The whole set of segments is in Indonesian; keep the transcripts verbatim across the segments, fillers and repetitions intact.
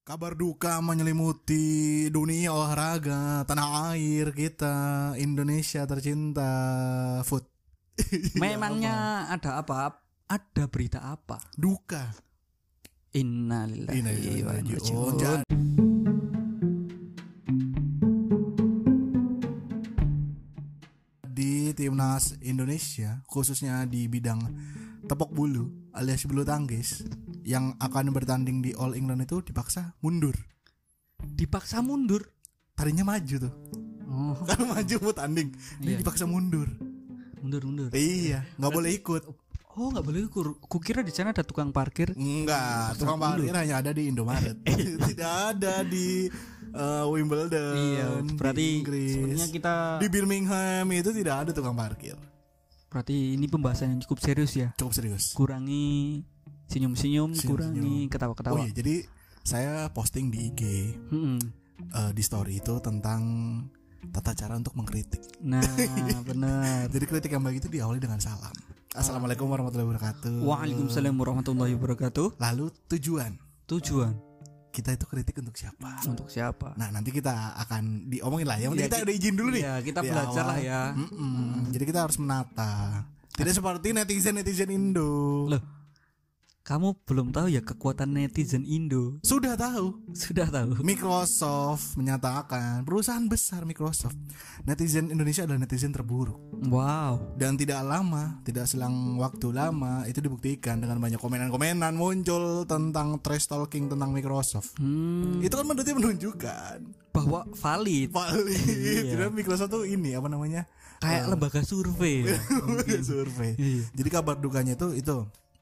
Kabar duka menyelimuti dunia olahraga tanah air kita, Indonesia tercinta. Food. Memangnya ada apa? Ada berita apa? Duka. Innalillahi wa inna ilaihi Oh, raji'un. Di timnas Indonesia, khususnya di bidang tepok bulu alias bulu tangkis, yang akan bertanding di All England itu dipaksa mundur. Dipaksa mundur. Tadinya maju tuh. Oh, Kan maju mau tanding, dia Iya. dipaksa mundur. mundur mundur. Iya, nggak boleh ikut. Oh, nggak boleh ukur. Kukira di sana ada tukang parkir. Enggak, tukang parkir hanya ada di Indomaret. Tidak ada di uh, Wimbledon. Iya, berarti di Inggris. sebenarnya kita Di Birmingham itu tidak ada tukang parkir. berarti ini pembahasan yang cukup serius ya. Cukup serius. Kurangi senyum-senyum, Senyum-senyum. kurangi Oh ketawa-ketawa. iya, jadi saya posting di I G Mm-mm. uh, di story itu tentang tata cara untuk mengkritik. Nah, benar. Jadi kritik yang baik itu diawali dengan salam. Assalamualaikum warahmatullahi wabarakatuh. Waalaikumsalam warahmatullahi wabarakatuh. Lalu tujuan Tujuan kita itu kritik untuk siapa? untuk siapa? Nah, nanti kita akan diomongin lah. Yang penting Ya, kita ki- udah izin dulu nih. Iya, kita di belajar awal. lah ya. Mm-mm. Jadi kita harus menata. Tidak seperti netizen-netizen Indo. Loh, kamu belum tahu ya kekuatan netizen Indo? Sudah tahu. Sudah tahu. Microsoft menyatakan, perusahaan besar Microsoft, netizen Indonesia adalah netizen terburuk. Wow. Dan tidak lama, tidak selang waktu lama itu dibuktikan dengan banyak komenan-komenan muncul tentang trash talking tentang Microsoft. Hmm, Itu kan berarti menunjukkan bahwa valid. valid. Iya. Tidak, Microsoft tuh ini apa namanya? Kayak lembaga survei. ya. Survei. Iya. Jadi kabar dukanya itu itu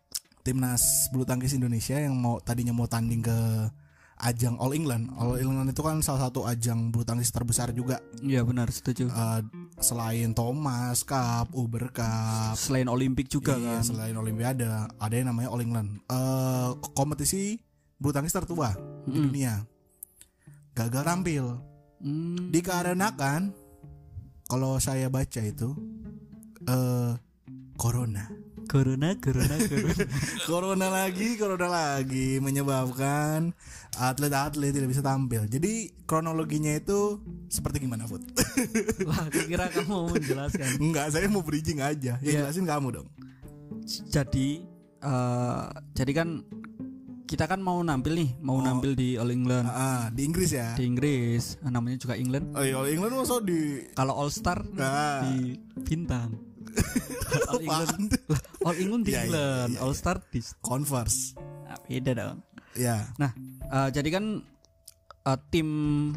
timnas bulu tangkis Indonesia yang mau tadinya mau tanding ke ajang All England. All England itu kan salah satu ajang bulu tangkis terbesar juga. Iya benar, setuju. Eh, selain Thomas Cup, Uber Cup, Selain Olimpik juga iya, kan. selain Olimpiade, ada yang namanya All England. Eh, kompetisi bulu tangkis tertua di Mm-mm. dunia. Gagal tampil Hmm, dikarenakan kalau saya baca itu eh corona. corona, corona, corona. Corona lagi, corona lagi menyebabkan atlet-atlet tidak bisa tampil. Jadi kronologinya itu seperti gimana, Food? Wah, kira kamu mau menjelaskan. Enggak, saya mau bridging aja. Ya Iya. jelasin kamu dong. Jadi, eh, jadi kan kita kan mau nampil nih, mau Oh. nampil di All England Ah, di Inggris ya. di Inggris. Ah, namanya juga England. Oh, iya, England masa di Kalau All Star Ah. di bintang. All England, lah, All England di Iya, iya, England, iya, All iya. Star di. Converse. Nah, beda dong. Ya. Nah, eh, jadi kan eh, tim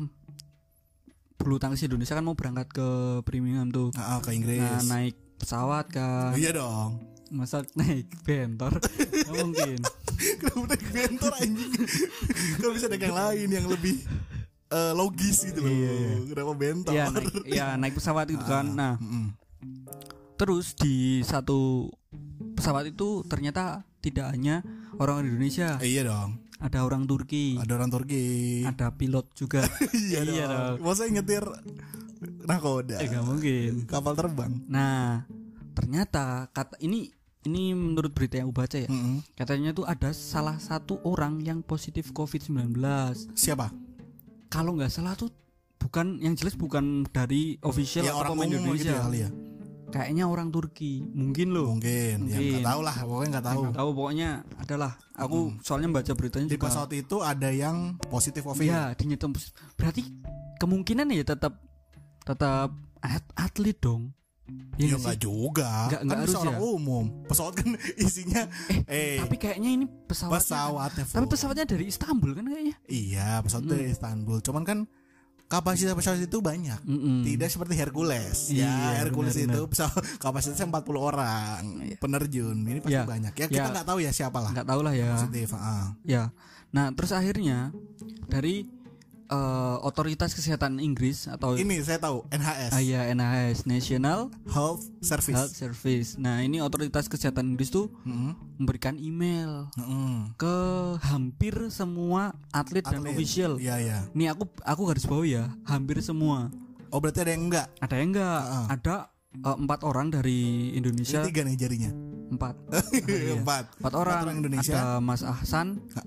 bulu tangkis Indonesia kan mau berangkat ke Birmingham tuh. Ah, ah, ke Inggris. Nah, naik pesawat kan. Iya dong. Masa naik bentor? Nggak mungkin. Kenapa naik bentor anjing? Kan bisa naik yang lain yang lebih eh, logis gitu loh. Iya, iya. Kenapa bentor? Ya naik, ya naik pesawat gitu kan. Nah, Mm-mm. terus di satu pesawat itu ternyata tidak hanya orang Indonesia, Eh, iya dong. ada orang Turki, Ada orang Turki. ada pilot juga. Iya Iya dong. dong. Masa nyetir nakoda? Eh, nggak mungkin. Kapal terbang. Nah, ternyata kata ini ini menurut berita yang aku baca ya, Mm-mm. katanya tuh ada salah satu orang yang positif covid sembilan belas. Siapa? Kalau nggak salah tuh bukan, yang jelas bukan dari official Ya atau orang pemain umum gitu Indonesia. ya kali ya. Kayaknya orang Turki, mungkin loh. Mungkin. Ya Mungkin. nggak tahu lah. Pokoknya nggak tahu. Nggak tahu pokoknya adalah. Aku soalnya baca beritanya Di juga. pesawat itu ada yang positif covid. Iya, dinyatakan positif. Berarti kemungkinan ya tetap tetap at- atlet dong. Ya Iya nggak nggak sih? juga. Nggak- Kan nggak bisa harus orang ya? umum. Pesawat kan isinya. Eh, Tapi kayaknya ini pesawatnya. pesawatnya. Tapi full. pesawatnya dari Istanbul kan kayaknya. Iya, pesawat dari Istanbul. Cuman kan kapasitas pesawat itu banyak. Mm-mm. Tidak seperti Hercules. Iya, Ya, Hercules benar, itu pesawat kapasitasnya empat puluh orang penerjun. Ini pasti Iya. banyak. Ya kita Ya. nggak tahu ya siapa lah. Nggak tahu lah ya. Positif. ah. Ya. Nah, terus akhirnya dari eh, otoritas kesehatan Inggris atau Ini saya tahu N H S. ah, ya, N H S National Health Service. Health Service. Nah, ini otoritas kesehatan Inggris tuh Mm-mm. memberikan email Mm-mm. ke hampir semua atlet, dan Atlet. official. Iya, iya. Nih aku aku garis bawahi ya, hampir semua. Oh, berarti ada yang enggak? Ada yang enggak? Ah, ah. Ada eh, empat orang dari Indonesia. Ini tiga nih jarinya. Empat. Empat. Empat orang. orang Indonesia. Ada Mas Ahsan.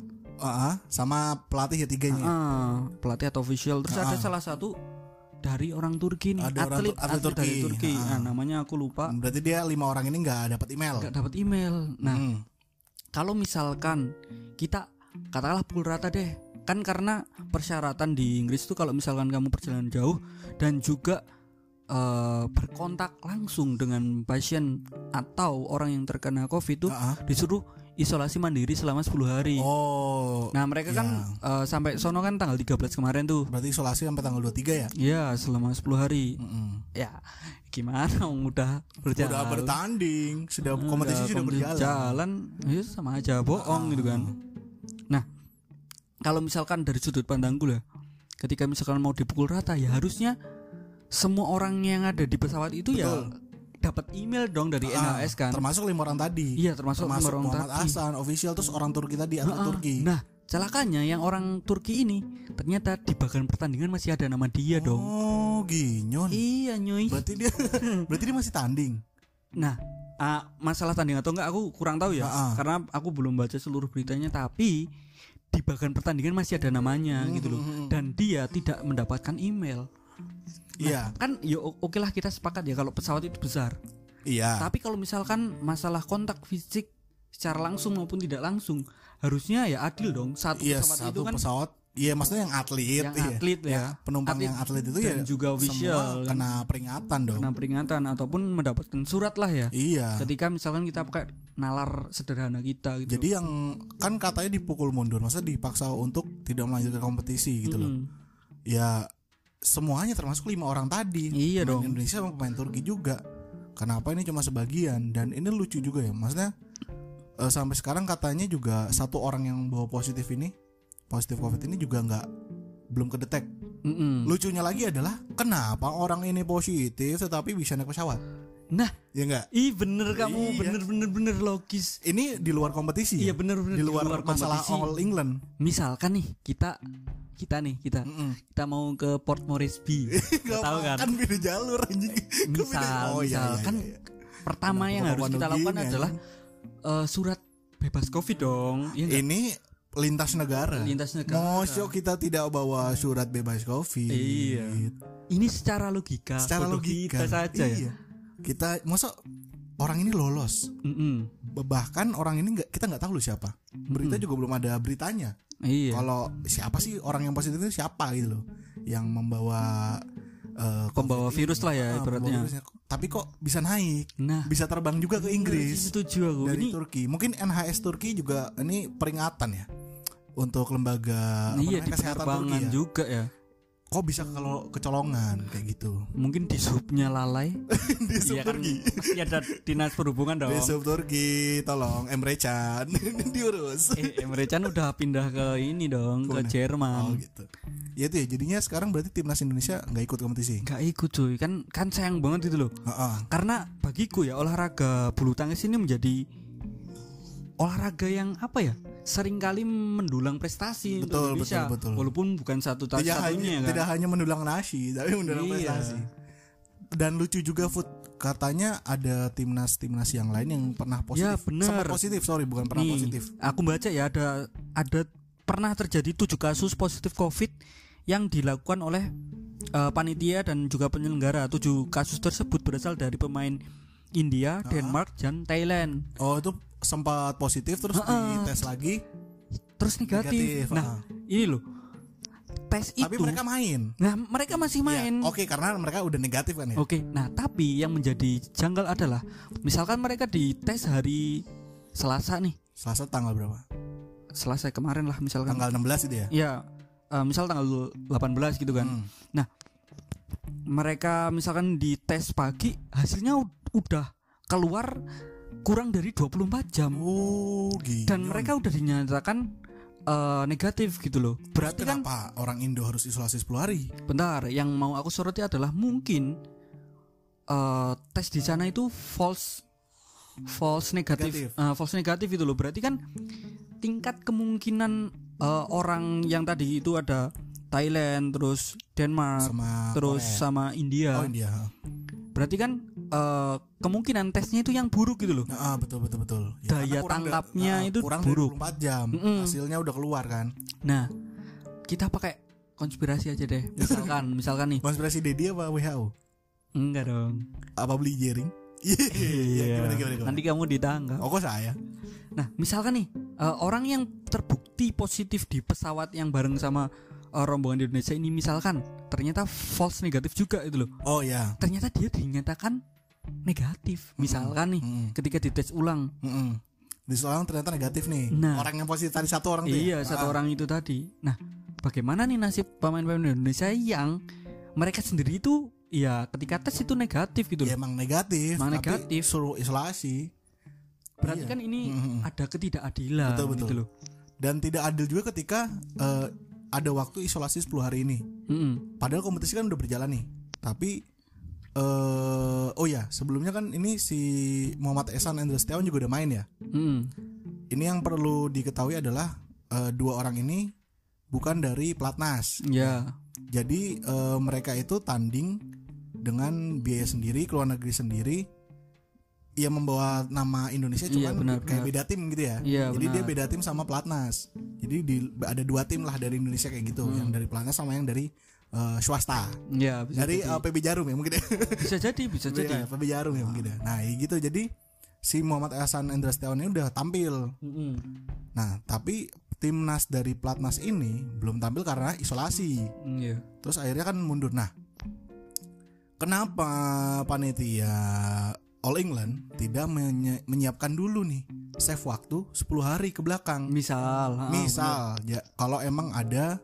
uh, sama pelatih ya tiganya. Uh, pelatih atau official. Terus uh, ada salah satu dari orang Turki nih, ada atlet, orang, atlet, atlet Turki. dari Turki. Uh, nah, namanya aku lupa. Berarti dia lima orang ini nggak dapat email. Nggak dapat email. Nah, hmm. kalau misalkan kita katakanlah pukul rata deh, kan karena persyaratan di Inggris itu kalau misalkan kamu perjalanan jauh dan juga uh, berkontak langsung dengan pasien atau orang yang terkena COVID itu uh-huh. disuruh isolasi mandiri selama sepuluh hari. Oh. Nah, mereka ya. kan uh, sampai sono kan tanggal tiga belas kemarin tuh. Berarti isolasi sampai tanggal dua puluh tiga ya? Iya, selama sepuluh hari. Mm-mm. Ya, gimana udah berjalan. Sudah bertanding, sudah kompetisi udah sudah berjalan. Jalan, ya sama aja bohong uh. gitu kan. Nah, kalau misalkan dari sudut pandangku lah, ketika misalkan mau dipukul rata ya harusnya semua orang yang ada di pesawat itu Betul. ya dapat email dong dari uh, N H S kan. Termasuk lima orang tadi. Iya, termasuk, termasuk lima orang Muhammad tadi. Hasan, official, terus orang Turki tadi atau uh, uh. Turki. Nah, celakanya yang orang Turki ini ternyata di bagian pertandingan masih ada nama dia oh, dong. Oh, ginyon. Iya, nyoy. Berarti dia berarti dia masih tanding. Nah, uh, masalah tanding atau enggak aku kurang tahu ya. Uh, uh. Karena aku belum baca seluruh beritanya, tapi di bagian pertandingan masih ada namanya hmm, gitu loh. Dan dia tidak mendapatkan email. Iya. Nah, kan ya oke lah kita sepakat ya kalau pesawat itu besar. Iya. Tapi kalau misalkan masalah kontak fisik secara langsung maupun tidak langsung, harusnya ya adil dong. Satu iya, pesawat satu itu kan pesawat. Iya, maksudnya yang atlet, yang iya. atlet ya. ya. Penumpang atlet yang atlet itu dan ya juga official semua kena peringatan dong. Kena peringatan ataupun mendapatkan surat lah ya. Iya. Ketika misalkan kita pakai nalar sederhana kita gitu. Jadi yang kan katanya dipukul mundur, maksudnya dipaksa untuk tidak melanjutkan kompetisi gitu hmm. loh. Ya semuanya termasuk lima orang tadi. Iya pemain dong. Indonesia sama pemain Turki juga. Kenapa ini cuma sebagian? Dan ini lucu juga ya, maksudnya uh, sampai sekarang katanya juga satu orang yang bawa positif ini, positif COVID ini juga nggak belum kedetek. Mm-mm. Lucunya lagi adalah kenapa orang ini positif tetapi bisa naik pesawat? Nah, ya enggak? Ih bener kamu, iya. bener bener bener logis. Ini di luar kompetisi. Iya bener bener di luar, di luar masalah kompetisi. All England. Misalkan nih kita kita nih kita Mm-mm. kita mau ke Port Moresby. Tahu kan? Kan beda jalur anjing. Misal, oh, misal iya, iya, kan iya. pertama Kenapa yang harus kita lakukan ya? adalah uh, surat bebas COVID dong. Ya ini lintas negara. Lintas negara. Mosok kita tidak bawa surat bebas COVID. Iya. Ini secara logika. Secara logika kita saja iya. ya. Kita mosok orang ini lolos. Mm-mm. Bahkan orang ini nggak kita nggak tahu loh siapa. Berita Mm-mm. juga belum ada beritanya. Iya. Kalau siapa sih orang yang positif itu siapa gitu loh, yang membawa uh, pembawa virus lah ya uh, ibaratnya. Tapi kok bisa naik, nah, bisa terbang juga ke Inggris. Setuju aku. Dari Ini Turki. Mungkin N H S Turki juga ini peringatan ya untuk lembaga iya, apa namanya, di kesehatan Turki ya. juga ya. Kok bisa kalau kecolongan kayak gitu? Mungkin di subnya lalai. Di sub iya Turki. Kan, pasti ada dinas perhubungan dong. Di sub Turki, tolong Emre Can diurus. Eh, Emre Can udah pindah ke ini dong, Kona. Ke Jerman. Oh gitu. Ya itu ya, jadinya sekarang berarti timnas Indonesia nggak ikut kompetisi. Nggak ikut cuy, kan kan sayang banget itu loh. Uh-uh. Karena bagiku ya olahraga bulu tangkis ini menjadi olahraga yang apa ya? Seringkali mendulang prestasi betul, untuk Indonesia, betul, betul. walaupun bukan satu satunya tidak hanya, kan. Tidak hanya mendulang nasi, tapi mendulang iya. prestasi. Dan lucu juga Food, katanya ada timnas-timnas yang lain yang pernah positif. Ya benar. Sempat positif, sorry bukan pernah Nih, positif. Aku baca ya ada ada pernah terjadi tujuh kasus positif COVID yang dilakukan oleh uh, panitia dan juga penyelenggara. Tujuh kasus tersebut berasal dari pemain India, Denmark, dan Thailand. Oh itu sempat positif terus uh-uh. dites lagi terus negatif. negatif. Nah, uh-uh. ini loh. Tes tapi itu. Tapi mereka main. Nah, mereka masih main. Ya, Oke, okay, karena mereka udah negatif kan ya. Oke. Okay. Nah, tapi yang menjadi janggal adalah misalkan mereka dites hari Selasa nih. Selasa tanggal berapa? Selasa kemarin lah misalkan. Tanggal enam belas itu ya. Iya. Uh, misal tanggal delapan belas gitu kan. Hmm. Nah, mereka misalkan dites pagi, hasilnya u- udah keluar kurang dari dua puluh empat jam. Oh, gitu. Dan mereka udah dinyatakan uh, negatif gitu loh. Berarti terus kenapa kan orang Indo harus isolasi sepuluh hari? Bentar, yang mau aku soroti adalah mungkin uh, tes di sana itu false false negatif, negatif. Uh, false negatif itu loh. Berarti kan tingkat kemungkinan uh, orang yang tadi itu ada Thailand, terus Denmark, sama terus Korea. sama India. Oh, India. Berarti kan uh, kemungkinan tesnya itu yang buruk gitu loh. Ah, betul betul betul. Ya, daya tangkapnya da, itu kurang buruk. dua puluh empat jam. Mm-mm. Hasilnya udah keluar kan. Nah, kita pakai konspirasi aja deh. Misalkan, misalkan nih. Konspirasi Dedi apa W H O? Enggak dong. Apa beli jaring? Iya. Gimana, gimana, gimana? Nanti kamu ditangkap. Oh, kok saya? Nah, misalkan nih uh, orang yang terbukti positif di pesawat yang bareng sama uh, rombongan di Indonesia ini, misalkan ternyata false negatif juga itu loh. Oh ya. Ternyata dia dinyatakan negatif. Misalkan nih mm-hmm. ketika dites ulang. Mm-hmm. Dites ulang ternyata negatif nih. Nah, orang yang positif tadi satu orang. Iya, tuh, satu ah. orang itu tadi. Nah, bagaimana nih nasib pemain-pemain Indonesia yang mereka sendiri itu ya ketika tes itu negatif gitu loh. Ya, emang negatif. Emang negatif. Suruh isolasi. Berarti iya. kan ini mm-hmm. ada ketidakadilan. Betul, betul. Gitu loh. Dan tidak adil juga ketika uh, ada waktu isolasi sepuluh hari ini. Mm-hmm. Padahal kompetisi kan udah berjalan nih. Tapi uh, oh ya, sebelumnya kan ini si Muhammad Ehsan Hendra Setiawan juga udah main ya. Mm-hmm. Ini yang perlu diketahui adalah uh, dua orang ini bukan dari Platnas. Ya. Yeah. Jadi uh, mereka itu tanding dengan biaya sendiri, keluar negeri sendiri. Ia membawa nama Indonesia cuman iya, benar, kayak benar. beda tim gitu ya. Iya, jadi benar. dia beda tim sama Platnas. Jadi di, ada dua tim lah dari Indonesia kayak gitu, hmm. yang dari Platnas sama yang dari uh, swasta. Iya, bisa dari uh, P B Jarum ya mungkin. Bisa jadi, bisa jadi. Ya, P B Jarum ya mungkin. Nah, gitu. Jadi si Muhammad Ehsan Hendra Setiawan ini udah tampil. Mm-hmm. Nah, tapi timnas dari Platnas ini belum tampil karena isolasi. Iya. Terus akhirnya kan mundur. Nah, kenapa panitia All England tidak menyi- menyiapkan dulu nih save waktu sepuluh hari ke belakang. Misal, misal ya kalau emang ada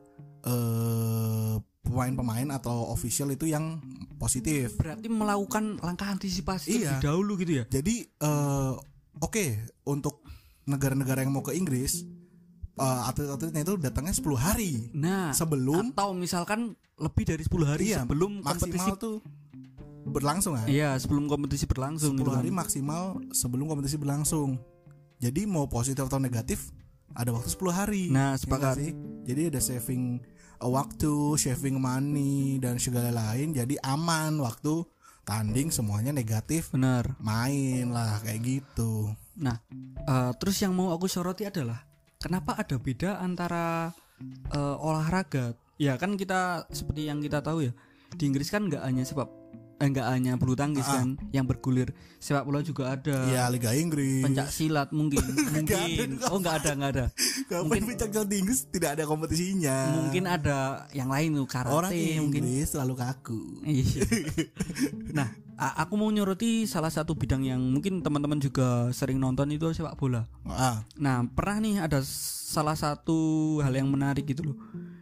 eh, pemain-pemain atau official itu yang positif. Berarti melakukan langkah antisipasi iya. lebih dahulu gitu ya. Jadi eh, oke okay, untuk negara-negara yang mau ke Inggris, uh, atlet-atletnya itu datangnya sepuluh hari. Nah, sebelum atau misalkan lebih dari sepuluh hari iya, sebelum kompetisi tuh berlangsung kan? Iya, sebelum kompetisi berlangsung sepuluh gitu hari kan. maksimal sebelum kompetisi berlangsung. Jadi mau positif atau negatif ada waktu sepuluh hari. Nah, sepakat. Ya, jadi ada saving waktu, saving money dan segala lain. Jadi aman waktu tanding semuanya negatif. Benar. Main lah kayak gitu. Nah, uh, terus yang mau aku soroti adalah kenapa ada beda antara uh, olahraga? Ya kan kita seperti yang kita tahu ya, di Inggris kan nggak hanya sepak enggak hanya bulu tangkis ah. kan yang bergulir, sepak bola juga ada. Iya, Liga Inggris. Pencak silat mungkin, mungkin. Oh, enggak ada, enggak ada. Mungkin pencak silat di Inggris tidak ada kompetisinya. Mungkin ada yang lain tuh, karate. Orang Inggris mungkin selalu kaku. Iya. Nah, aku mau nyoroti salah satu bidang yang mungkin teman-teman juga sering nonton itu sepak bola. Ah. Nah, pernah nih ada salah satu hal yang menarik gitu loh.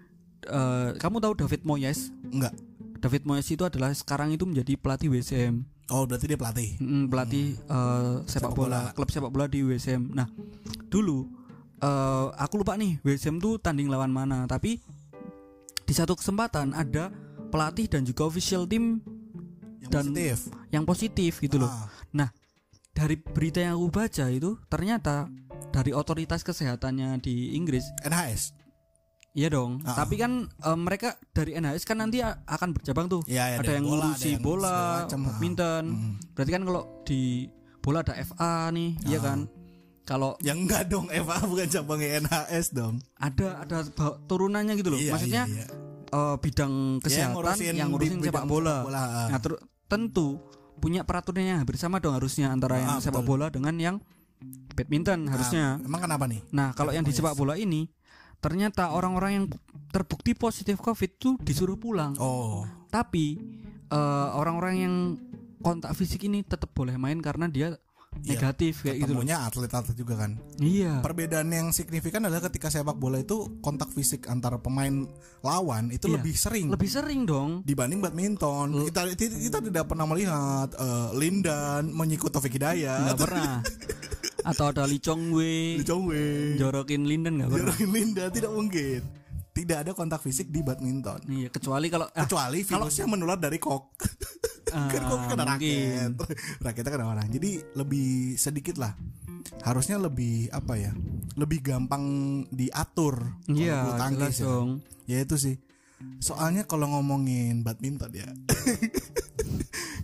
Uh, kamu tahu David Moyes? Enggak. David Moyes itu adalah sekarang itu menjadi pelatih W S M. Oh, berarti dia pelatih. Mm, pelatih hmm. uh, sepak, sepak bola, bola, klub sepak bola di W S M. Nah, dulu uh, aku lupa nih W S M tuh tanding lawan mana, tapi di satu kesempatan ada pelatih dan juga official tim yang dan positif. yang positif gitu loh. Ah. Nah, dari berita yang aku baca itu ternyata dari otoritas kesehatannya di Inggris, N H S. Iya dong, uh-uh. tapi kan um, mereka dari N H S kan nanti a- akan bercabang tuh. Ya, ya, ada yang bola, ngurusi ada yang bola, badminton. Hmm. Berarti kan kalau di bola ada F A nih, uh. iya kan? Kalau yang enggak dong, F A bukan cabangnya N H S dong. Ada ada turunannya gitu loh. Iya, Maksudnya iya, iya. Uh, bidang kesehatan ya, yang ngurusin sepak bola. bola uh. Nah, ter- tentu punya peraturannya hampir sama dong harusnya antara yang uh, sepak betul. bola dengan yang badminton uh, harusnya. Emang kenapa nih? Nah, kalau yang di sepak bola ini ternyata orang-orang yang terbukti positif COVID itu disuruh pulang. Oh. Tapi uh, orang-orang yang kontak fisik ini tetap boleh main karena dia iya, negatif kayak gitu. Ketemunya atlet-atlet juga kan. Iya. Perbedaan yang signifikan adalah ketika sepak bola itu kontak fisik antara pemain lawan itu iya, lebih sering. Lebih sering dong dibanding badminton. L- kita, kita kita tidak pernah melihat uh, Lindan menyikut Taufik Hidayat. Enggak pernah. Atau ada Lee Chong Wei, Lee Chong Wei jorokin Lindan nggak pernah. Jorokin Lindan tidak mungkin. Tidak ada kontak fisik di badminton. Iya, kecuali kalau ah, kecuali virusnya kalau, menular dari kok. Uh, kan kok kena raket. Raketnya kena orang. Jadi lebih sedikit lah. Harusnya lebih apa ya? Lebih gampang diatur. Iya, jelas ya. dong. Ya itu sih. Soalnya kalau ngomongin badminton ya.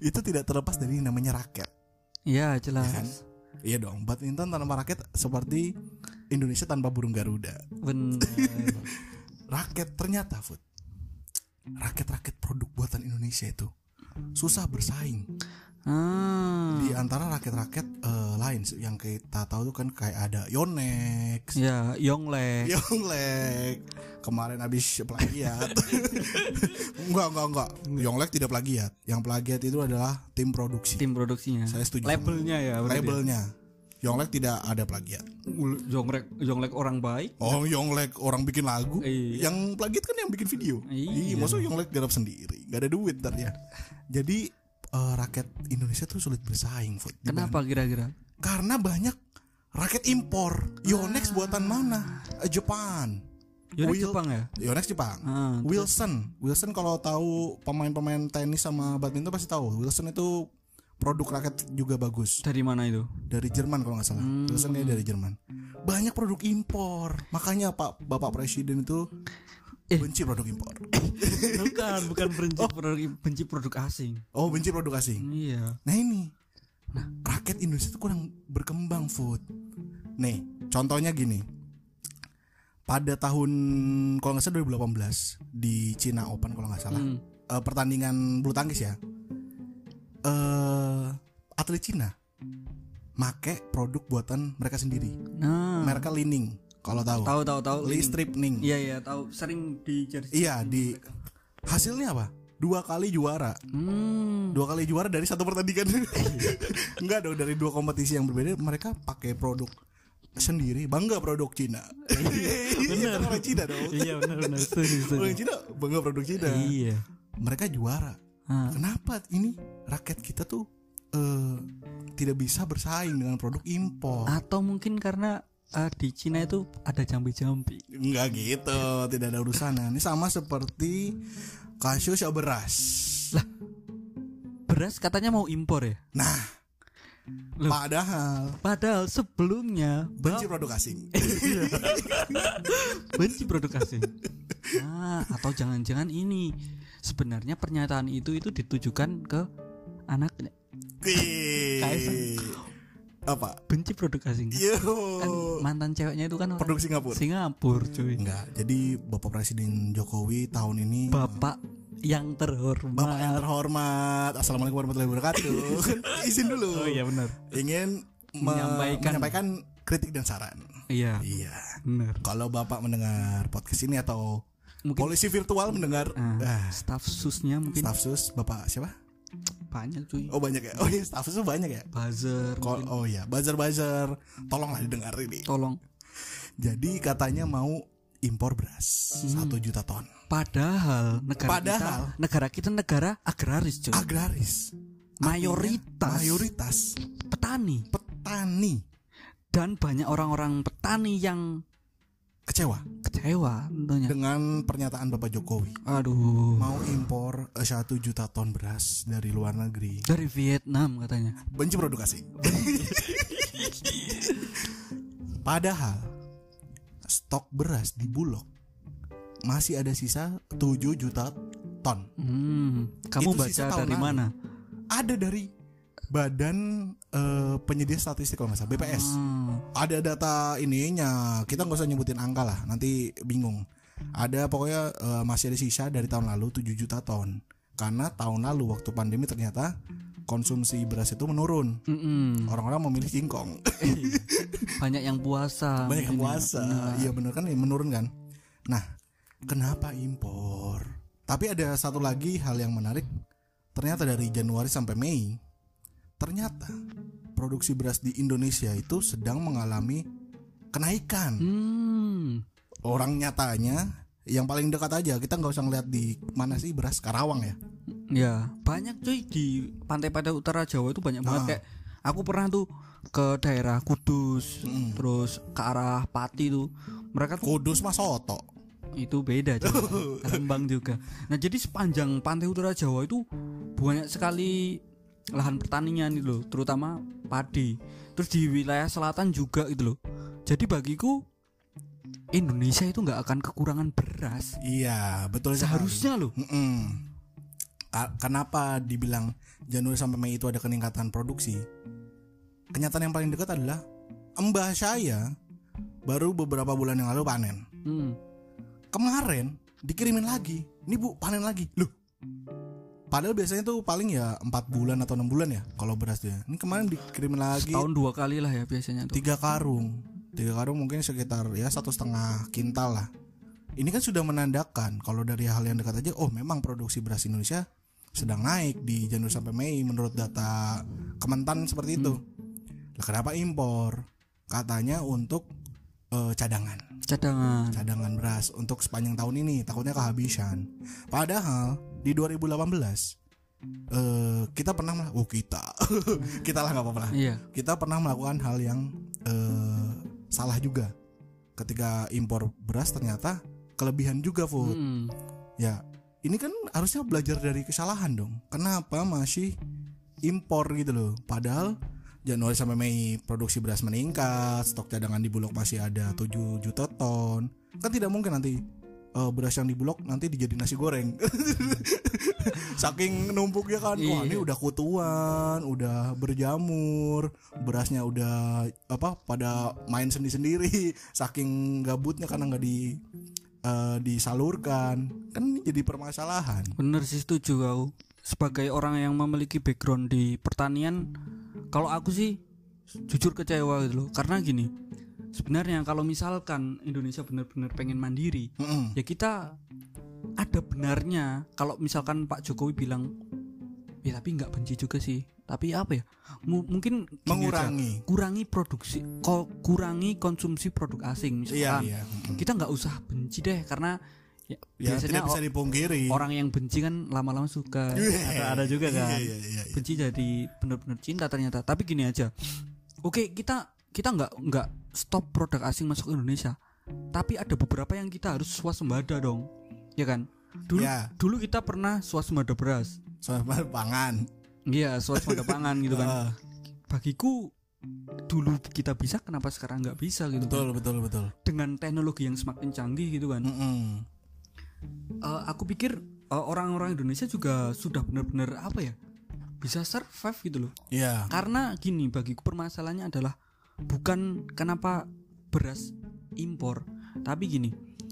itu tidak terlepas dari namanya raket. Iya jelas. Ya kan? Iya dong, badminton tanpa raket seperti Indonesia tanpa burung Garuda. Bener. Raket ternyata, Food. Raket-raket produk buatan Indonesia itu susah bersaing. Ah. Di antara raket-raket uh, lain yang kita tahu tuh kan kayak ada Yonex, ya Yonglek, Yonglek kemarin habis plagiat. enggak enggak enggak, Yonglek tidak plagiat. Yang plagiat itu adalah tim produksi. Tim produksinya. Saya setuju. Labelnya ya. Labelnya. Yonglek tidak ada plagiat. Yonglek Yonglek orang baik. Oh, Yonglek orang bikin lagu. Iya. Yang plagiat kan yang bikin video. Iya. Ih, maksudnya Yonglek garap sendiri, gak ada duit ntar ya. Jadi uh, raket Indonesia tuh sulit bersaing, Food. Kenapa kira-kira? Karena banyak raket impor. Yonex buatan mana? Uh, Jepang. Yonex Will- Jepang ya? Yonex Jepang. Ah, Wilson. Wilson kalau tahu pemain-pemain tenis sama badminton pasti tahu. Wilson itu produk raket juga bagus. dari mana itu? Dari Jerman kalau nggak salah. Hmm. Wilson kayak dari Jerman. Banyak produk impor. Makanya Pak Bapak Presiden itu Eh. benci produk impor. Bukan, bukan benci produk benci produk asing. Oh, benci produk asing. Iya. Nah ini, nah raket Indonesia itu kurang berkembang, Food. Nih, contohnya gini. Pada tahun kalau nggak salah dua ribu delapan belas di China Open kalau nggak salah, Hmm. eh, pertandingan bulu tangkis ya, eh atlet Cina make produk buatan mereka sendiri, Nah. mereka Li-Ning kalau tahu. Tahu tahu tahu. Li Strip Ning. Iya iya tahu. Sering di jersey. Iya, di hasilnya apa? Dua kali juara. Hmm. Dua kali juara dari satu pertandingan. Enggak dong, dari dua kompetisi yang berbeda mereka pakai produk sendiri, bangga produk Cina. Bener. Kan orang Cina dong. Iya benar benar. Setuju, setuju. Orang Cina bangga produk Cina. Iya. Mereka juara. Ah. Kenapa ini raket kita tuh eh, tidak bisa bersaing dengan produk impor? Atau mungkin karena uh, di Cina itu ada jambi-jambi. Enggak gitu, tidak ada urusan. Ini sama seperti kasus beras. Lah, beras katanya mau impor ya? Nah, Loh. padahal Padahal sebelumnya benci produk asing. benci produk asing. Nah, atau jangan-jangan ini sebenarnya pernyataan itu itu ditujukan ke anaknya. Kaisang. Apa? Benci produk asing. Yo. Kan mantan ceweknya itu kan orang Produk Singapura. Singapura, cuy. Enggak. Jadi Bapak Presiden Jokowi tahun ini Bapak yang terhormat. Bapak yang terhormat. Assalamualaikum warahmatullahi wabarakatuh. Izin dulu. Oh iya benar. Ingin me- Menyampaikan. menyampaikan kritik dan saran. Iya, Iya. benar. Kalau Bapak mendengar podcast ini atau Mungkin polisi virtual mendengar, ah, ah, staff susnya mungkin staf sus Bapak siapa? banyak, cuy. Oh banyak ya. Oh iya, staf sus banyak ya. Buzzer. Kol- mungkin. oh iya, buzzer-buzzer. Tolonglah didengar ini. Tolong. Jadi katanya mau impor beras Hmm. satu juta ton. Padahal negara Padahal. kita negara kita negara agraris, cuy. Agraris. Mayoritas. Artinya, mayoritas Petani petani dan banyak orang-orang petani yang kecewa kecewa tentunya. dengan pernyataan Bapak Jokowi Aduh. mau impor eh, satu juta ton beras dari luar negeri. Dari Vietnam katanya. Benci produk asing. Padahal stok beras di Bulog masih ada sisa tujuh juta ton. Hmm, kamu Itu baca sisa tahun dari lalu. mana? Ada dari Badan eh, Penyedia Statistik kalau nggak salah, B P S. Hmm. Ada data ininya, kita nggak usah nyebutin angka lah, nanti bingung. Ada pokoknya eh, masih ada sisa dari tahun lalu tujuh juta ton. Karena tahun lalu waktu pandemi ternyata konsumsi beras itu menurun. Mm-mm. Orang-orang memilih singkong. Banyak yang puasa. Banyak yang mungkin ya. puasa. Benar. Iya bener kan, ya, menurun kan. Nah, kenapa impor? Tapi ada satu lagi hal yang menarik. Ternyata dari Januari sampai Mei, ternyata produksi beras di Indonesia itu sedang mengalami kenaikan. Hmm. Orang nyatanya yang paling dekat aja, kita nggak usah ngeliat di mana sih beras, Karawang ya. Ya, banyak cuy di pantai-pantai utara Jawa itu banyak banget. Ah. Kayak aku pernah tuh ke daerah Kudus, Mm. terus ke arah Pati tuh. Mereka tuh Kudus mah soto. itu beda cuy. Rembang juga. Nah, jadi sepanjang pantai utara Jawa itu banyak sekali lahan pertanian gitu loh, terutama padi. Terus di wilayah selatan juga gitu loh. Jadi bagiku Indonesia itu nggak akan kekurangan beras. Iya, betul sekali. Seharusnya loh. Mm-mm. Ka- kenapa dibilang Januari sampai Mei itu ada peningkatan produksi? Kenyataan yang paling dekat adalah mbah saya baru beberapa bulan yang lalu panen. Hmm. Kemarin dikirimin lagi, ini bu panen lagi, loh. Padahal biasanya tuh paling ya empat bulan atau enam bulan ya kalau beras dia. Ini kemarin dikirimin lagi. Setahun dua kali lah ya biasanya tuh. Tiga karung, tiga karung mungkin sekitar ya satu setengah kintal lah. Ini kan sudah menandakan kalau dari hal yang dekat aja, oh memang produksi beras Indonesia sedang naik di Januari sampai Mei menurut data Kementan seperti itu. Hmm. Lah kenapa impor? Katanya untuk uh, cadangan. Cadangan. Cadangan beras untuk sepanjang tahun ini takutnya kehabisan. Padahal di dua ribu delapan belas uh, kita pernah oh kita kita lah nggak apa-apa lah. Iya. Kita pernah melakukan hal yang uh, salah juga. Ketika impor beras ternyata kelebihan juga food. Hmm. Ya, ini kan harusnya belajar dari kesalahan dong. Kenapa masih impor gitu loh? Padahal Januari sampai Mei produksi beras meningkat, stok cadangan di Bulog masih ada tujuh juta ton. Kan tidak mungkin nanti uh, beras yang di Bulog nanti dijadiin nasi goreng. Saking numpuknya kan. Wah, ini udah kutuan, udah berjamur, berasnya udah apa pada main sendiri-sendiri. Saking gabutnya karena nggak di uh, disalurkan. Kan jadi permasalahan. Bener sih, setuju kau. Sebagai orang yang memiliki background di pertanian, kalau aku sih jujur kecewa gitu loh. Karena gini, sebenarnya kalau misalkan Indonesia benar-benar pengen mandiri, Mm-mm. ya kita ada benarnya. Kalau misalkan Pak Jokowi bilang, ya tapi nggak benci juga sih, tapi apa ya, M- mungkin gini mengurangi aja, kurangi produksi, ko- kurangi konsumsi produk asing. Misalkan iya, iya. Mm-mm. kita nggak usah benci deh, karena ya, Ya, biasanya tidak bisa dipungkiri. orang yang benci kan lama-lama suka. ada, ada juga kan. Iya, iya, iya, iya. Benci jadi benar-benar cinta ternyata. Tapi gini aja, oke kita kita nggak nggak stop produk asing masuk ke Indonesia, tapi ada beberapa yang kita harus swasembada dong, ya kan? Dulu Ya. dulu kita pernah swasembada beras, Soal pangan. iya swasembada pangan gitu kan. Ah, Bagiku dulu kita bisa, kenapa sekarang nggak bisa gitu? betul, kan? betul, betul. Dengan teknologi yang semakin canggih gitu kan. Mm-mm. Uh, aku pikir uh, orang-orang Indonesia juga sudah benar-benar apa ya, bisa survive gitu loh. Iya. Karena gini, bagiku permasalahannya adalah bukan kenapa beras impor, tapi gini,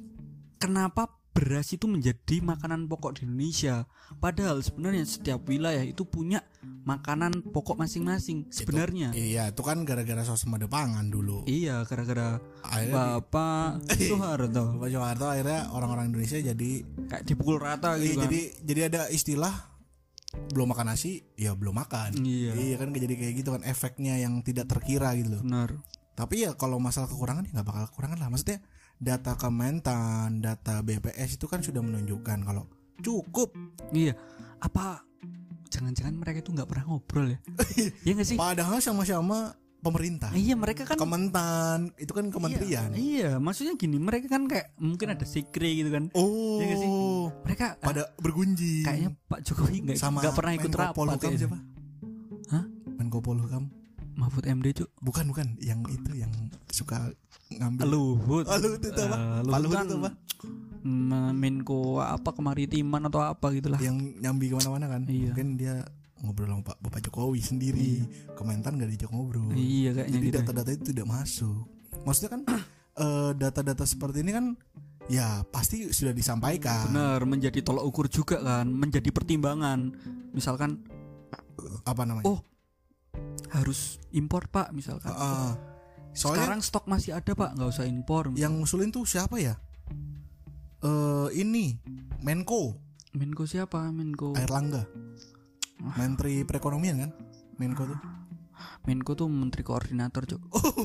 kenapa beras itu menjadi makanan pokok di Indonesia, padahal sebenarnya setiap wilayah itu punya makanan pokok masing-masing sebenarnya. Itu, iya, itu kan gara-gara swasembada pangan dulu. Iya, gara-gara Akhirnya Bapak di- Soeharto Bapak Soeharto akhirnya orang-orang Indonesia jadi kayak dipukul rata iya, gitu kan. jadi jadi ada istilah belum makan nasi, ya belum makan. Iya. Iya kan jadi kayak gitu kan, efeknya yang tidak terkira gitu loh. Benar. Tapi ya kalau masalah kekurangan ya nggak bakal kekurangan lah. Maksudnya data Kementan, data B P S itu kan sudah menunjukkan kalau cukup. Iya. Apa jangan-jangan mereka itu nggak pernah ngobrol ya? Iya nggak sih? Padahal sama-sama pemerintah. Iya, mereka kan Kementan itu kan kementerian. Iya, iya, maksudnya gini, mereka kan kayak mungkin ada secret gitu kan. Oh, Iya nggak sih? Mereka pada bergunjing. kayaknya Pak Jokowi nggak Sama nggak pernah ikut Menko rapat. Polhukam kayaknya. siapa? Hah? Menko Polhukam. Mahfud M D cuk. Bukan, bukan, yang itu yang suka ngambil. Luhut. Oh, Luhut itu apa? Eh, Pak Luhut Luhut kan itu apa? M- Menko apa kemaritiman atau apa gitulah. Yang nyambi kemana-mana kan? Iya. Mungkin dia ngobrol sama Pak Bapak Jokowi sendiri. Kementan gak diajak ngobrol. Iya kayaknya Jadi gitu. data-data itu tidak masuk. Maksudnya kan eh, data-data seperti ini kan ya pasti sudah disampaikan. Benar, menjadi tolak ukur juga kan, menjadi pertimbangan. Misalkan Apa namanya? Oh, harus impor Pak misalkan. Uh, soalnya Sekarang stok masih ada Pak, nggak usah impor. yang ngusulin tuh siapa ya? Eh ini Menko Menko siapa? Menko. Airlangga. Menteri Perekonomian kan? Menko tuh. Menko tuh menteri koordinator cuk.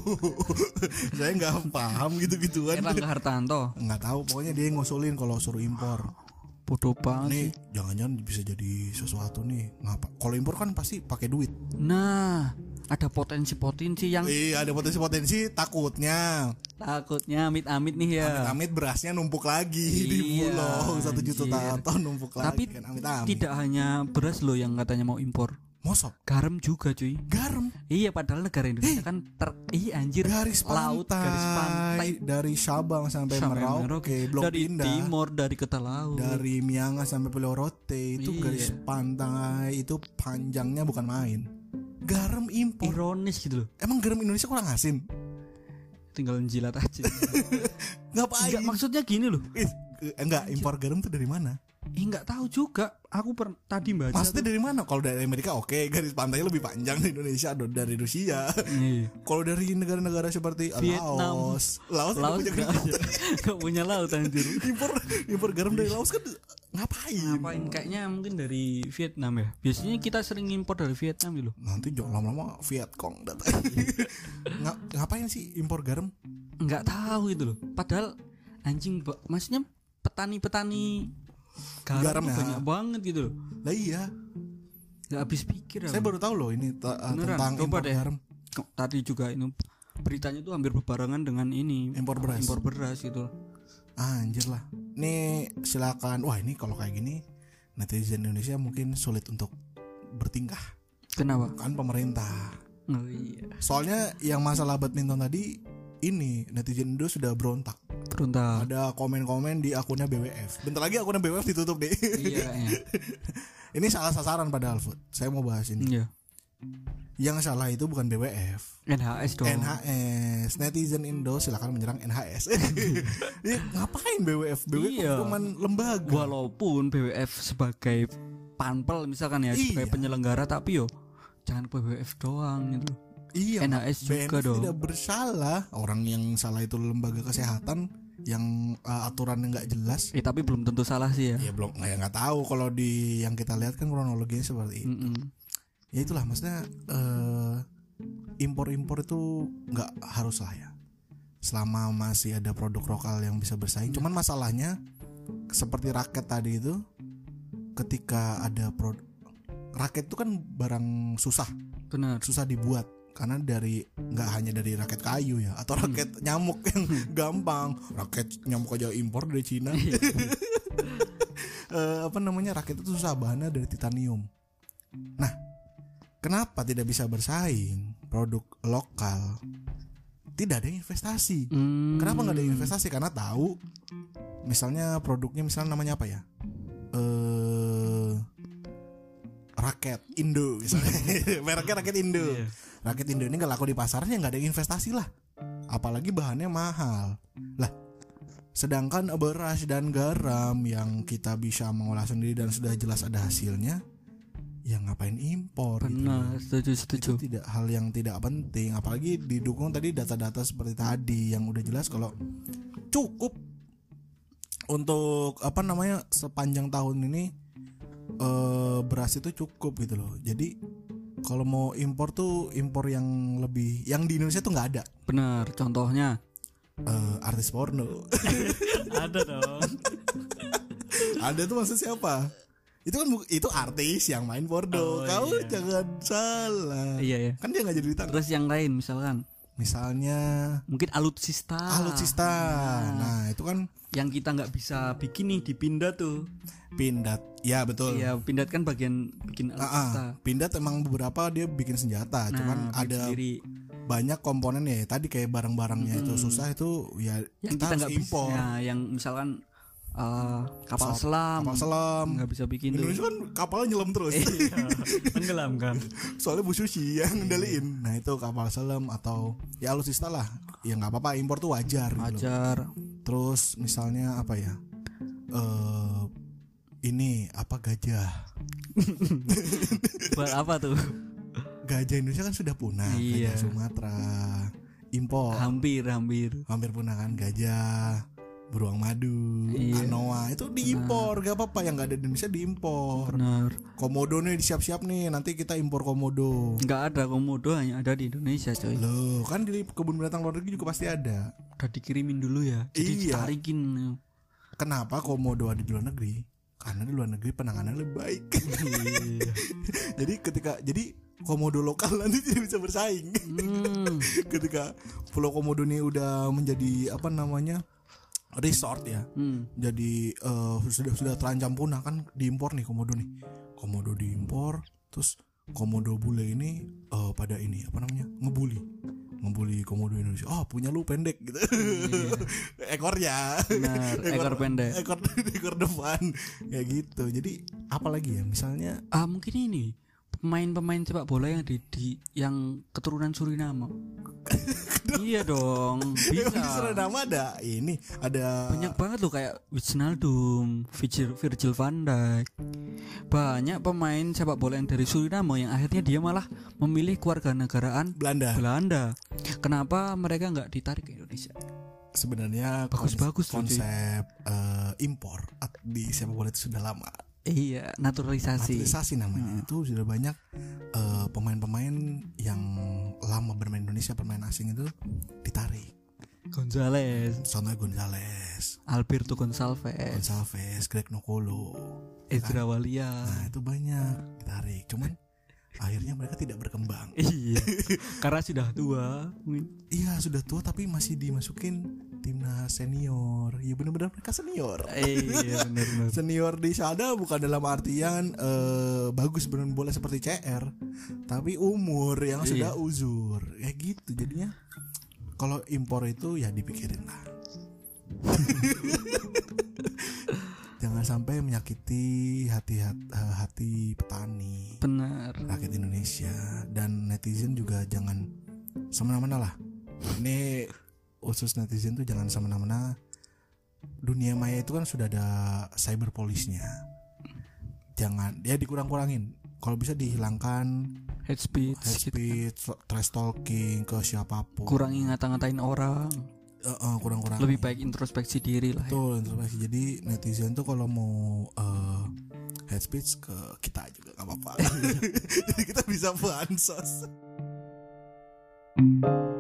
Saya nggak paham gitu-gituan. Erlangga Hartanto. Nggak tahu, pokoknya dia ngusulin kalau suruh impor. Bodoh banget Nih, sih. jangan-jangan bisa jadi sesuatu nih. Ngapa? Kalau impor kan pasti pakai duit. Nah, ada potensi-potensi yang Iya, ada potensi-potensi takutnya. takutnya amit-amit nih ya. Amit-amit berasnya numpuk lagi di Iya, Bulog satu juta anjir. ton numpuk Tapi lagi kan amit-amit. tidak hanya beras loh yang katanya mau impor. Mosok Garam juga cuy. garam. Iya padahal negara Indonesia kan ter iya anjir Garis laut pantai, garis pantai dari Sabang sampai, sampai Merauke, Blok dari Indah, timur dari kota laut. dari Miangas sampai Pulau Rote itu Iya. garis pantai itu panjangnya bukan main. Garam impor. Ironis gitu loh. Emang garam Indonesia kurang asin? Tinggal jilat aja. Ngapain? Enggak maksudnya gini loh. Eh, enggak, impor garam tuh dari mana? Eh enggak tahu juga. Aku per, tadi baca. Maksudnya tuh. dari mana? Kalau dari Amerika oke, garis pantainya lebih panjang dari Indonesia, atau dari Rusia. Iya. Kalau dari negara-negara seperti Vietnam. Laos, Laos, Laut punya enggak garam. ada. Enggak punya laut anjir. impor impor garam dari Laos kan ngapain? Ngapain kayaknya mungkin dari Vietnam ya. Biasanya kita sering impor dari Vietnam gitu. Nanti jauh lama-lama Vietcong datang. Nga- ngapain sih impor garam? Enggak tahu gitu loh. Padahal anjing ba- maksudnya petani-petani garam, Garam tuh ya. banyak banget gitu loh. Lah iya, Enggak habis pikir saya aku. baru tahu loh ini ta- Beneran, tentang coba impor deh. garam, Ke- Tadi juga ini beritanya tuh hampir berbarengan dengan ini impor beras. impor beras gitu. Ah, anjir lah. Nih silakan. Wah, ini kalau kayak gini netizen Indonesia mungkin sulit untuk bertingkah. Kenapa? Kan pemerintah. Oh iya. Soalnya yang masalah badminton tadi ini netizen Indo sudah berontak. Berontak. Ada komen-komen di akunnya B W F. Bentar lagi akunnya B W F ditutup nih. Iya kayaknya. Ini salah sasaran padahal, Food. Saya mau bahas ini. Iya. Yang salah itu bukan B W F. N H S dong. N H S. Netizen Indo silakan menyerang N H S. Ini ngapain B W F? B W F Iya. cuma lembaga. Walaupun B W F sebagai panpel misalkan ya sebagai Iya. penyelenggara tapi yo jangan B W F doang gitu. Iya, N H S juga B N F dong. tidak bersalah. Orang yang salah itu lembaga kesehatan yang uh, aturannya nggak jelas. Eh tapi belum tentu salah sih ya. Ya belum, nggak nggak tahu kalau di yang kita lihat kan kronologinya seperti itu. Mm-mm. Ya itulah maksudnya uh, impor-impor itu nggak harus lah ya. Selama masih ada produk lokal yang bisa bersaing. Cuman masalahnya seperti raket tadi itu, ketika ada produk raket itu kan barang susah, Benar. susah dibuat. Karena dari nggak hanya dari raket kayu ya, atau raket nyamuk yang gampang, raket nyamuk aja impor dari Cina. Eh, apa namanya, raket itu susah, bahannya dari titanium. Nah, kenapa tidak bisa bersaing produk lokal? Tidak ada investasi. Hmm. Kenapa nggak ada investasi? Karena tahu, misalnya produknya misalnya namanya apa ya? Eh, raket Indo misalnya, mereknya raket Indo. Iya. Raket Indo ini nggak laku di pasarnya, nggak ada investasi lah. Apalagi bahannya mahal. Lah, sedangkan beras dan garam yang kita bisa mengolah sendiri dan sudah jelas ada hasilnya, ya ngapain impor? Benar, gitu. setuju setuju. Itu tidak hal yang tidak penting. Apalagi didukung tadi data-data seperti tadi yang udah jelas kalau cukup untuk apa namanya sepanjang tahun ini eh, beras itu cukup gitu loh. Jadi kalau mau impor tuh impor yang lebih, yang di Indonesia tuh nggak ada. Benar, contohnya Eh, artis porno. ada dong. Ada tuh maksud siapa? Itu kan bu- itu artis yang main porno. Oh, Kau iya. jangan salah. Iya ya. Kan dia nggak jadi ditangkap. Terus yang lain misalkan Misalnya mungkin alutsista. alutsista. Nah, itu kan Yang kita nggak bisa bikin nih dipindah tuh. pindad. Ya betul. Iya, pindad kan bagian bikin Ah, alutsista. ah. Pindad emang beberapa dia bikin senjata, Nah, cuman bikin ada sendiri. banyak komponen ya. Tadi kayak barang-barangnya itu Mm-mm. susah itu ya Yang kita, kita harus nggak impor. bisa. Nah, yang misalkan uh, kapal Pesawat- selam. Kapal selam. Nggak bisa bikin tuh. Indonesia kan kapalnya nyelam terus. Iya, tenggelam kan. Soalnya Bu Susi yang ngendaliin. Nah, itu kapal selam atau ya alutsista lah. Ya nggak apa-apa, impor tuh wajar gitu loh. Wajar. Terus misalnya apa ya? Eh ini apa, gajah. Buat apa tuh? Gajah Indonesia kan sudah punah, Iya. gajah Sumatera. Impor. Hampir, hampir. Hampir punah kan, gajah, beruang madu, Iya. anoa itu diimpor, gak apa-apa, yang nggak ada di Indonesia diimpor. Benar. Komodo nih disiap-siap nih, nanti kita impor komodo. Nggak ada komodo, hanya ada di Indonesia, coy. Loh, kan di kebun binatang luar negeri juga pasti ada. Udah dikirimin dulu ya. Jadi Iya. ditarikin. Kenapa komodo ada di luar negeri? Karena di luar negeri penanganannya lebih baik. Iya. Jadi ketika jadi komodo lokal nanti tidak bisa bersaing. Hmm. Ketika Pulau Komodo ini udah menjadi apa namanya resort ya, Hmm. jadi eh, sudah sudah terancam punah kan, diimpor nih komodo nih. Komodo diimpor, terus komodo bule ini uh, pada ini apa namanya ngebully ngebully komodo Indonesia. Oh punya lu pendek gitu. Iya. Ekornya. Benar, ekor, ekor pendek. Ekor ekor depan kayak gitu. Jadi apalagi ya misalnya ah mungkin ini pemain-pemain sepak bola yang di, di yang keturunan Suriname. Iya dong, bisa. Di Suriname ada ini, ada banyak banget loh kayak Wijnaldum, Virgil, Virgil van Dijk. Banyak pemain sepak bola yang dari Suriname yang akhirnya dia malah memilih kewarganegaraan Belanda. Belanda. Kenapa mereka nggak ditarik ke Indonesia? Sebenarnya bagus-bagus konsep, konsep uh, impor di sepak bola itu sudah lama. Iya, naturalisasi. Naturalisasi namanya. Hmm. Itu sudah banyak uh, pemain-pemain yang lama bermain Indonesia, pemain asing itu ditarik. Gonzales, contohnya Gonzales, Alberto Gonçalves, Gonçalves, Greg Nokolo, Ezra kan? Walia. Nah, itu banyak ditarik. Cuman akhirnya mereka tidak berkembang. Iya. Karena sudah tua. Iya, sudah tua tapi masih dimasukin timnas senior. Ya benar-benar mereka senior. Iya, benar-benar. Senior di sana bukan dalam artian uh, bagus bermain bola seperti C R, tapi umur yang iya. sudah uzur. Kayak gitu jadinya. Kalau impor itu ya dipikirin lah. Jangan sampai menyakiti hati hati petani, benar, rakyat Indonesia, dan netizen juga jangan semena-mena lah. Ini khusus netizen tuh jangan semena-mena. Dunia maya itu kan sudah ada cyber police-nya. Jangan, ya dikurang-kurangin. Kalau bisa dihilangkan hate speech, hate speech, gitu. Trash talking ke siapapun. Kurangi ngata-ngatain orang. Uh, uh, kurang-kurang. Lebih baik introspeksi diri lah. Betul, ya. Introspeksi. Jadi netizen tuh kalau mau uh, hate speech ke kita juga nggak apa-apa. Jadi kita bisa bansos.